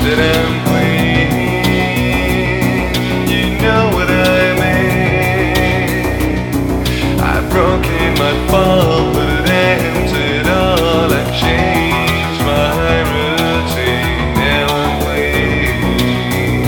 that I'm clean. You know what I mean. I've broken my fall, but it ends it all. I changed my routine. Now I'm clean.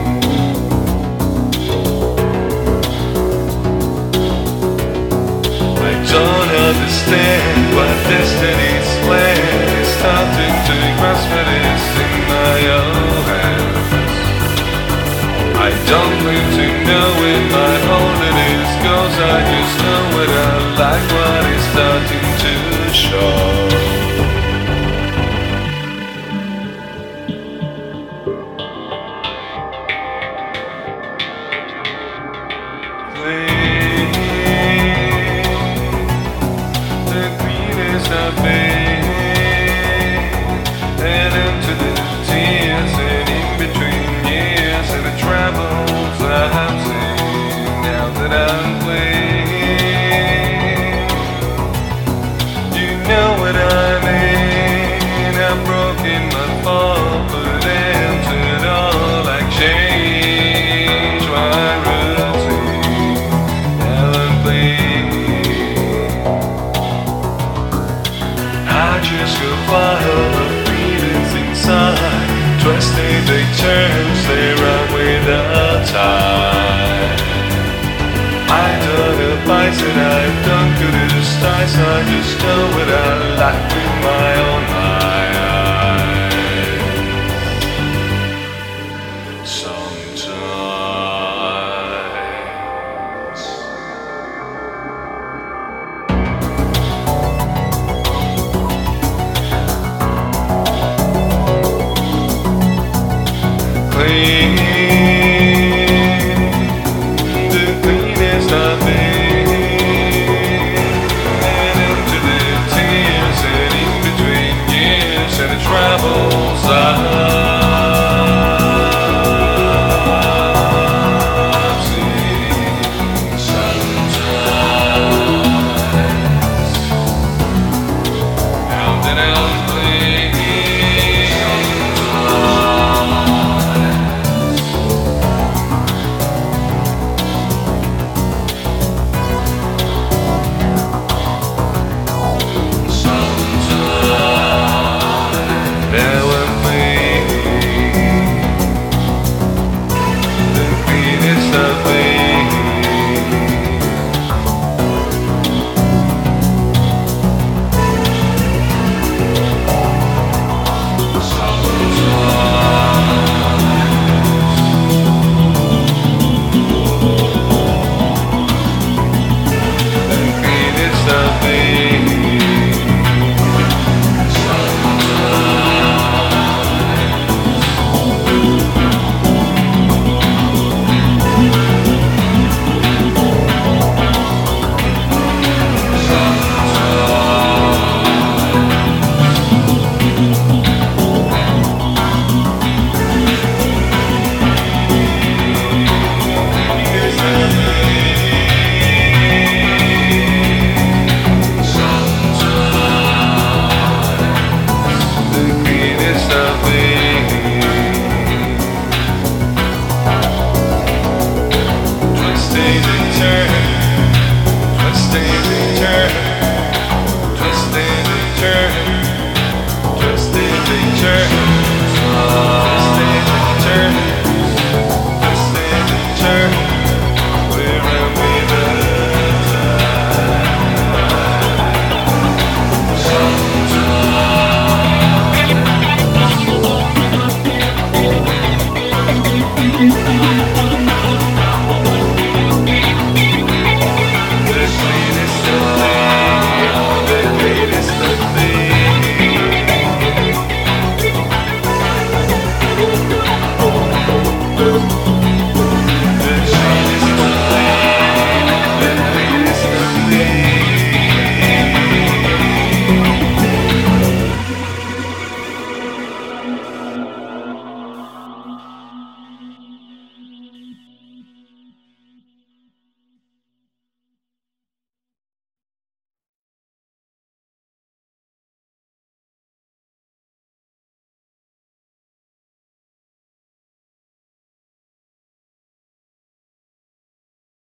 I don't understand what destiny's plan is. Starting to grasp at it's in my own hands. I don't claim to know when my holiness goes. I just know what I like, what is starting to show. The greenest I've been, and into the tears, and in between years, and the travels I have seen. Now that I'm clean, you know what I mean. I've broken my fall, but it ends it all. I change my routine. Now I'm clean. I just go wild of feelings inside. Twisting they turn, they run with the tide. I don't advise that I've done good as dice. I just know what I like with my own eyes. Sometimes clean.